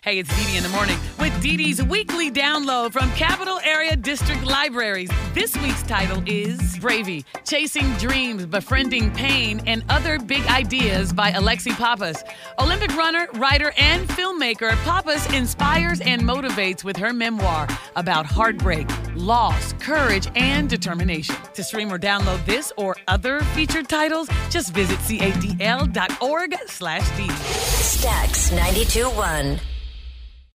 Hey, it's Dee Dee in the morning with Dee Dee's weekly download from Capital Area District Libraries. This week's title is Bravey, Chasing Dreams, Befriending Pain, and Other Big Ideas by Alexi Pappas. Olympic runner, writer, and filmmaker, Pappas inspires and motivates with her memoir about heartbreak, loss, courage, and determination. To stream or download this or other featured titles, just visit cadl.org/Dee. Stax 92.1.